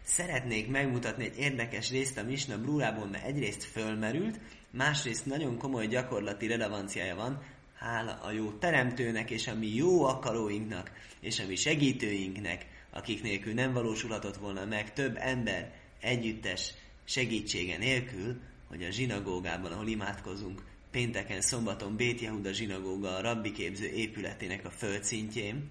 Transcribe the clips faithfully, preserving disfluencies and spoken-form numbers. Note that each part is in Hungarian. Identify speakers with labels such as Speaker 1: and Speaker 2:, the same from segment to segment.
Speaker 1: szeretnék megmutatni egy érdekes részt a Misna Brórából, mert egyrészt fölmerült, másrészt nagyon komoly gyakorlati relevanciája van, hála a jó teremtőnek, és a mi jó akaróinknak, és a mi segítőinknek, akik nélkül nem valósulhatott volna meg több ember együttes segítsége nélkül, hogy a zsinagógában, ahol imádkozunk, pénteken, szombaton Bét Jehuda zsinagóga a rabbi képző épületének a földszintjén,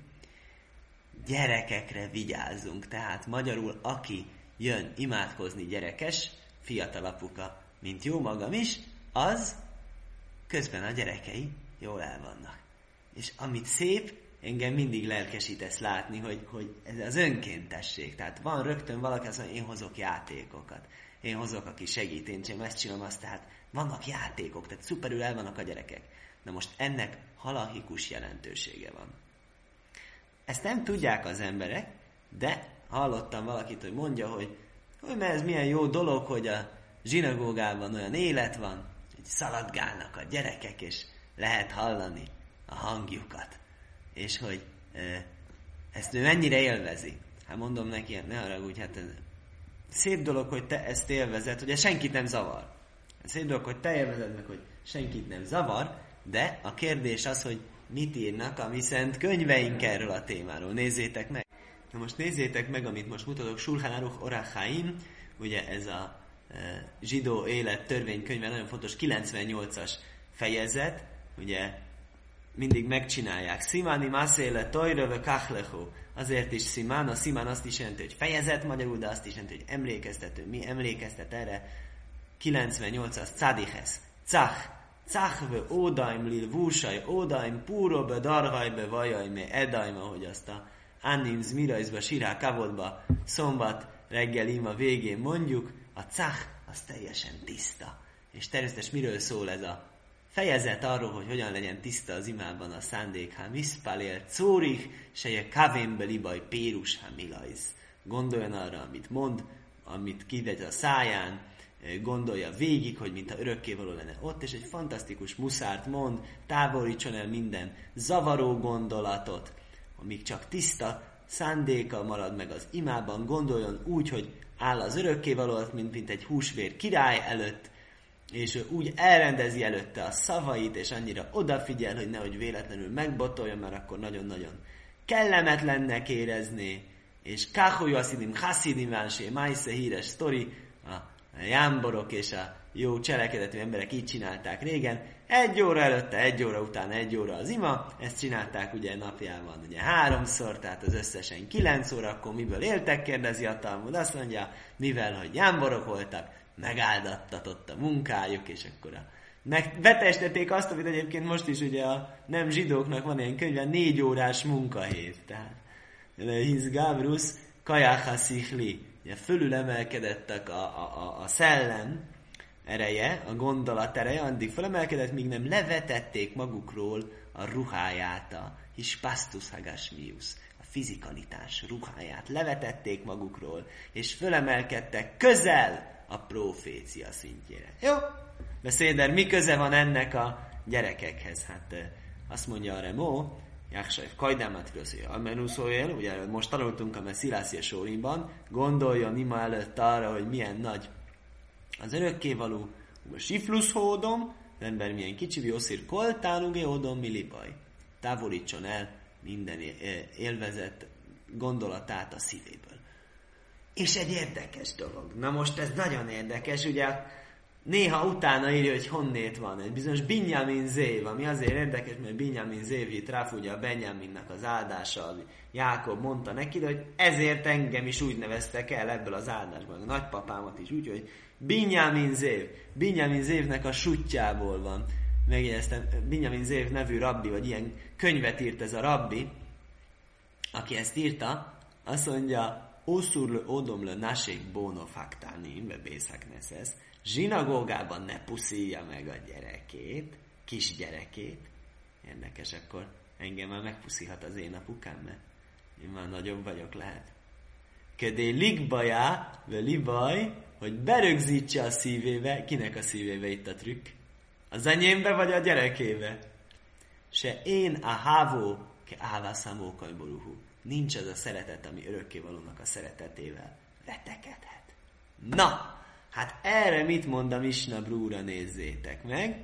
Speaker 1: gyerekekre vigyázzunk. Tehát magyarul, aki jön imádkozni gyerekes, fiatal apuka, mint jó magam is, az közben a gyerekei jól el vannak. És amit szép, engem mindig lelkesítesz látni, hogy, hogy ez az önkéntesség. Tehát van rögtön valaki, azt mondja, én hozok játékokat. Én hozok, aki segít, én sem ezt csinálom, azt, tehát vannak játékok, tehát szuperül el vannak a gyerekek. Na most ennek halahikus jelentősége van. Ezt nem tudják az emberek, de hallottam valakit, hogy mondja, hogy, hogy mert ez milyen jó dolog, hogy a zsinagógában olyan élet van, hogy szaladgálnak a gyerekek, és lehet hallani a hangjukat. És hogy e, ezt ő mennyire élvezi. Hát mondom neki, ne haragudj, hát ez szép dolog, hogy te ezt élvezed, hogy ez senkit nem zavar. Szép dolog, hogy te élvezed meg, hogy senkit nem zavar, de a kérdés az, hogy mit írnak a mi szent könyveink erről a témáról. Nézzétek meg! Na most nézzétek meg, amit most mutatok, Shulchan Aruch Orach Chaim, ugye ez a e, zsidó élet törvénykönyve, nagyon fontos, kilencvennyolcas fejezet, ugye mindig megcsinálják. Simáni mászéle tojröve kachlecho. Azért is szimán, a szimán azt is jelenti, hogy fejezet magyarul, de azt is jelenti, hogy emlékeztető. Mi emlékeztet erre? kilencvennyolcas cádiches. Cach. Cachve ódaim lil vúsaj, ódaim púrobe darhajbe vajajme edaim, ahogy azt a Annim Zmirajzba, Sirá Kavodba szombat reggel ima végén mondjuk, a cach az teljesen tiszta. És természetesen miről szól ez a fejezet? Arról, hogy hogyan legyen tiszta az imában a szándék, ha miszpalél córich, seje kavénbe libaj pérus, ha milajz. Gondoljon arra, amit mond, amit kivegy a száján, gondolja végig, hogy mintha örökkévaló lenne ott, és egy fantasztikus muszárt mond, távolítson el minden zavaró gondolatot, amíg csak tiszta szándéka marad meg az imában, gondoljon úgy, hogy áll az örökkévaló, mint, mint egy húsvér király előtt, és úgy elrendezi előtte a szavait, és annyira odafigyel, hogy nehogy véletlenül megbotoljon, mert akkor nagyon-nagyon kellemetlennek érezné, és Káholy Asszidim, Hassidim Vánsé, Májsze híres sztori, a jámborok és a jó cselekedetű emberek így csinálták régen, egy óra előtte, egy óra után, egy óra az ima, ezt csinálták ugye napjában ugye háromszor, tehát az összesen kilenc óra, akkor miből éltek, kérdezi a Talmud, azt mondja, mivel, hogy jámborok voltak, megáldattatott a munkájuk, és akkor a meg betestették azt, amit egyébként most is ugye a nem zsidóknak van ilyen könyve, négy órás munkahét, tehát hisz Gavrus Kajáha Szichli, ugye fölül emelkedettek a, a, a, a szellem ereje, a gondolat ereje, addig felemelkedett, míg nem levetették magukról a ruháját, a hispastus hagasmius, a fizikalitás ruháját, levetették magukról, és fölemelkedtek közel a profécia szintjére. Jó? De Széder, mi köze van ennek a gyerekekhez? Hát azt mondja a Remó, Jáksajf Kajdámat Röszél, Amenuszóél, ugye most tanultunk a Messzilászia Sórimban, gondoljon ima előtt arra, hogy milyen nagy az örökkévaló, a siflusz hódom, az ember milyen kicsi, viószír koltánugé hódom, milibaj. Távolítson el minden élvezett gondolatát a szívéből. És egy érdekes dolog. Na most ez nagyon érdekes, ugye néha utána írja, hogy honnét van. Egy bizonyos Binyamin Zév, ami azért érdekes, mert Binyamin Zév itt ráfúgja a Benjaminnak az áldása, Jákob mondta neki, de hogy ezért engem is úgy neveztek el ebből az áldásból. A nagypapámat is úgy, hogy Binyamin Zév. Binyamin Zévnek a sutyjából van. Megjegyeztem, Binyamin Zév nevű rabbi, vagy ilyen könyvet írt ez a rabbi, aki ezt írta, azt mondja, Oszurlő odomlő naség bóno faktálni, imbe bészakneszesz, zsinagógában ne puszíja meg a gyerekét, kisgyerekét. Érdekes, akkor engem már megpuszíhat az én apukám, mert én már nagyobb vagyok, lehet. Kedé ligbajá, ve libaj, hogy berögzítse a szívébe, kinek a szívébe itt a trükk? Az enyémbe vagy a gyerekébe? Se én a hávó, ke ávászámókaj boruhú. Nincs az a szeretet, ami örökkévalónak a szeretetével vetekedhet. Na, hát erre mit mond a Misna Brura, nézzétek meg.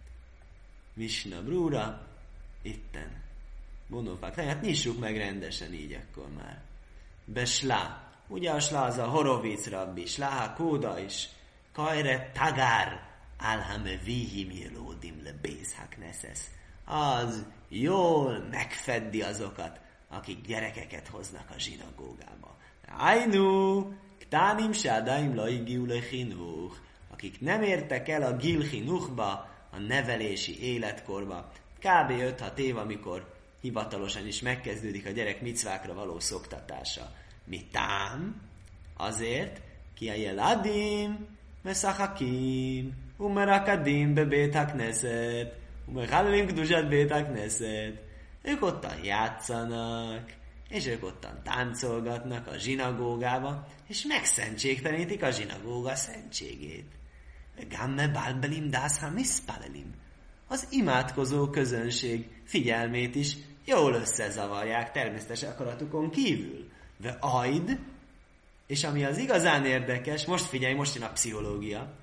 Speaker 1: Misna Brura, itten. Bonófák, hát nyissuk meg rendesen így akkor már. Beslá. Ugye a slá az a Horovic rabbi, slá kóda is. Kajre tagár, álhame vihim jelódim le bézhak neszesz. Az jól megfeddi azokat, akik gyerekeket hoznak a zsinagógába. Ájnú, ktánim sádaim laigiu le chinuch, akik nem értek el a gil chinuchba, a nevelési életkorba, kb. öt-hat év, amikor hivatalosan is megkezdődik a gyerek micvákra való szoktatása. Mitám? Azért, ki a jeladim, meszachakim, umerakadim be bét hakneset, umerhallim kdusat bét hakneset. Ők ottan játszanak, és ők ottan táncolgatnak a zsinagógába, és megszentségtelenítik a zsinagóga szentségét. Gamme balbelim dász ha miszpalelim. Az imádkozó közönség figyelmét is jól összezavarják természetes akaratukon kívül. Ve ajd, és ami az igazán érdekes, most figyelj, most jön a pszichológia.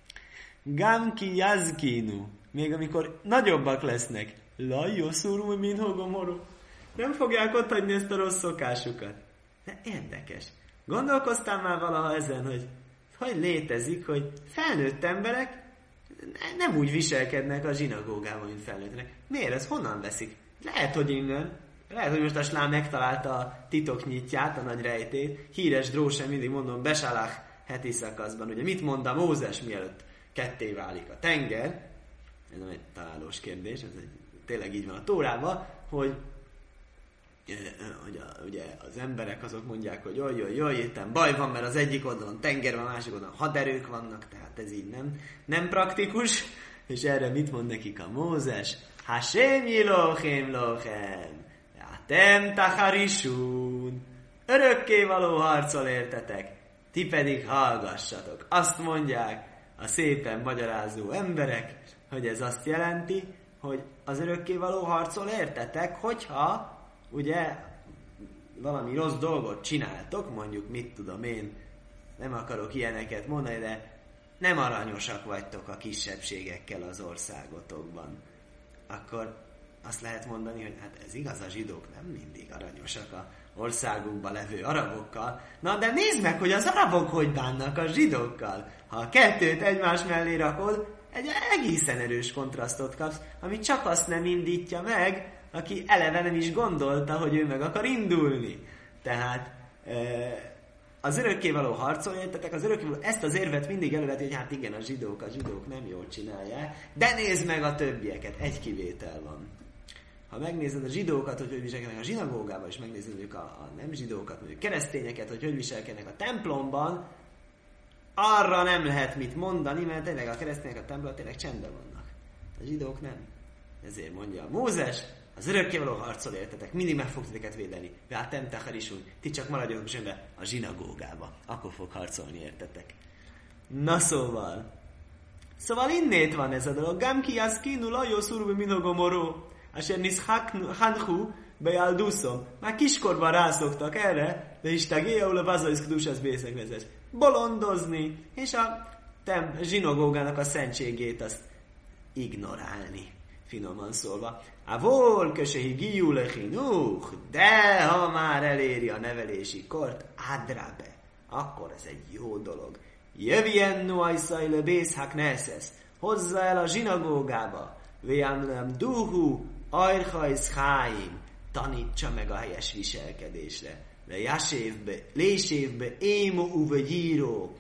Speaker 1: Gamki yazkinu, még amikor nagyobbak lesznek, lajjó szúrul, min hogomorú. Nem fogják otthagyni ezt a rossz szokásukat. De érdekes. Gondolkoztál már valaha ezen, hogy hogy létezik, hogy felnőtt emberek nem úgy viselkednek a zsinagógában, mint felnőttek. Miért? Ez honnan veszik? Lehet, hogy innen. Lehet, hogy most a slám megtalálta a titoknyitját, a nagy rejtét. Híres drósen, mindig mondom, Besalach heti szakaszban. Ugye mit mond a Mózes, mielőtt ketté válik a tenger? Ez nem egy találós kérdés, ez egy, tényleg így van a Tórában, hogy hogy a, ugye az emberek azok mondják, hogy jaj, jaj, jaj, itt baj van, mert az egyik oldalon tenger van, a másik oldalon haderők vannak, tehát ez így nem, nem praktikus, és erre mit mond nekik a Mózes? Hashem yilochem lochem, atem tacharisun, örökkévaló harcol értetek, ti pedig hallgassatok. Azt mondják a szépen magyarázó emberek, hogy ez azt jelenti, hogy az örökkévaló harcol értetek, hogyha ugye valami rossz dolgot csináltok, mondjuk mit tudom én, nem akarok ilyeneket mondani, de nem aranyosak vagytok a kisebbségekkel az országotokban, akkor azt lehet mondani, hogy hát ez igaz, a zsidók nem mindig aranyosak a országunkban levő arabokkal. Na de nézd meg, hogy az arabok hogy bánnak a zsidókkal. Ha a kettőt egymás mellé rakod, egy egészen erős kontrasztot kapsz, ami csak azt nem indítja meg, aki eleve nem is gondolta, hogy ő meg akar indulni. Tehát az örökkévaló harcolja, értetek, az örökkévaló ezt az érvet mindig előveti, hogy hát igen, a zsidók, a zsidók nem jól csinálják, de nézd meg a többieket, egy kivétel van. Ha megnézed a zsidókat, hogy hogy viselkednek a zsinagógában, és megnézed ők a, a nem zsidókat, mondjuk keresztényeket, hogy hogy viselkednek a templomban, arra nem lehet mit mondani, mert tényleg a keresztények a templomban tényleg csendben vannak. A zsidók nem. Ezért mondja a Mózes, az örökkévaló harcol értetek, mindig meg fog titeket védeni. Hát nem tacharisun, ti csak maradjatok csendben a zsinagógába. Akkor fog harcolni értetek. Na szóval. Szóval innét van ez a dolog. Gamki yazkinu lajó szurbi minogomoró. Asher niszhanchu bejálduszom. Már kiskorban rászoktak erre, de is tagéjaul a vazaisz kdusasz bészek vezes. Bolondozni, és a tem zsinagógának a szentségét azt ignorálni. Finoman szólva. Avol kösehi giú lechinuch, de ha már eléri a nevelési kort, ádrabe, akkor ez egy jó dolog. Jövjen ajszaj le bészhak neszesz, hozza el a zsinagógába, véjánulem duhu, ajrhajsz háim, tanítsa meg a helyes viselkedésre. Le jásévbe, lésévbe, émo uve gyíró,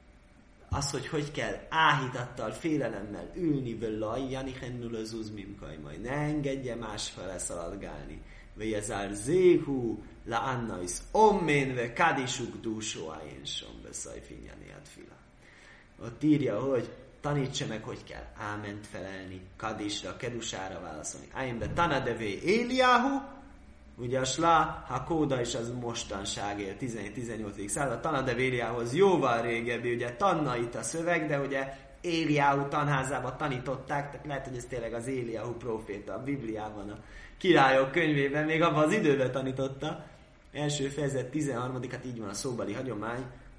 Speaker 1: az, hogy hogy kell áhítattal, félelemmel ülni, völlaj, janichennu az uzmimkaj, majd ne engedje másfele szaladgálni. Vejezár zéhú, la annais, omménve, kadisuk dúsó ájénsom, beszajfinjaniát fila. Ott írja, hogy tanítsa meg, hogy kell áment felelni, kadisra, kedusára válaszolni. Ájénbe tanadevé Éliáhu, ugye a slá, ha kóda is az mostanság él, tizenegy-tizennyolcadik század, Tanadev Éliához jóval régebbi, ugye tanna itt a szöveg, de ugye Éliáhu tanházába tanították, tehát lehet, hogy ez tényleg az Éliáhu próféta, a Bibliában, a királyok könyvében, még abban az időben tanította. Első fejezet tizenharmadik, hát így van a szóbeli hagyomány,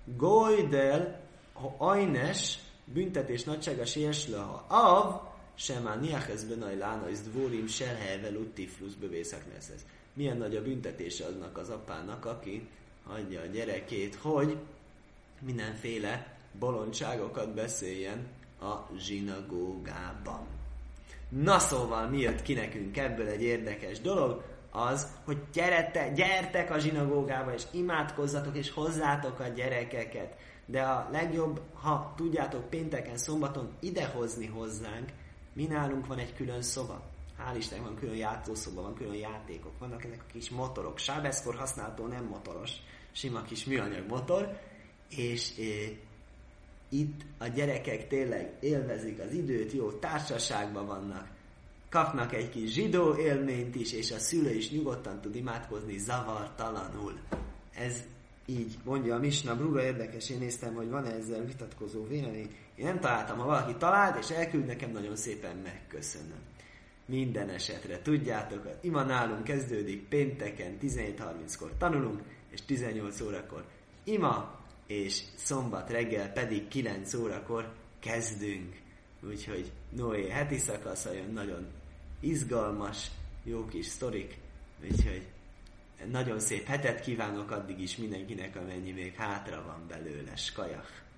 Speaker 1: Gojdel, ha ajnes, büntetés nagysága sérslő, ha av, sem a niaches benaj lánais dvorim selhevel uttiflusz bevészek neszesz. Milyen nagy a büntetése aznak az apának, aki hagyja a gyerekét, hogy mindenféle bolondságokat beszéljen a zsinagógában. Na szóval mi jött ki nekünk ebből egy érdekes dolog, az, hogy gyerete, gyertek a zsinagógába, és imádkozzatok, és hozzátok a gyerekeket. De a legjobb, ha tudjátok pénteken, szombaton idehozni hozzánk, mi nálunk van egy külön szoba. Hál' Istennek van külön játszószoba, van külön játékok, vannak ezek a kis motorok. Sábeszkor használható, nem motoros, sima kis műanyag motor, és e, itt a gyerekek tényleg élvezik az időt, jó társaságban vannak, kapnak egy kis zsidó élményt is, és a szülő is nyugodtan tud imádkozni zavartalanul. Ez így mondja a Misna Brura, érdekes, én néztem, hogy van-e ezzel vitatkozó vélemény. Én nem találtam, ha valaki talált, és elküld nekem, nagyon szépen megköszönöm. Minden esetre tudjátok, az ima nálunk kezdődik pénteken tizenhét harminckor tanulunk, és tizennyolc órakor ima, és szombat reggel pedig kilenc órakor kezdünk. Úgyhogy Noé heti szakasza jön, nagyon izgalmas, jó kis sztorik, úgyhogy nagyon szép hetet kívánok addig is mindenkinek, amennyi még hátra van belőle. Skajach!